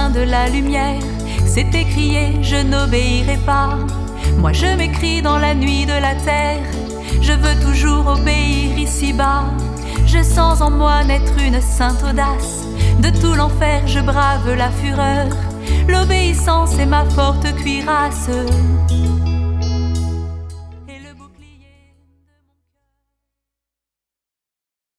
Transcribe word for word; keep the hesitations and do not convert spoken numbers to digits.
chemin de la lumière, c'est écrié, je n'obéirai pas. Moi je m'écris dans la nuit de la terre, je veux toujours obéir ici-bas. Je sens en moi naître une sainte audace, de tout l'enfer je brave la fureur. L'obéissance est ma forte cuirasse.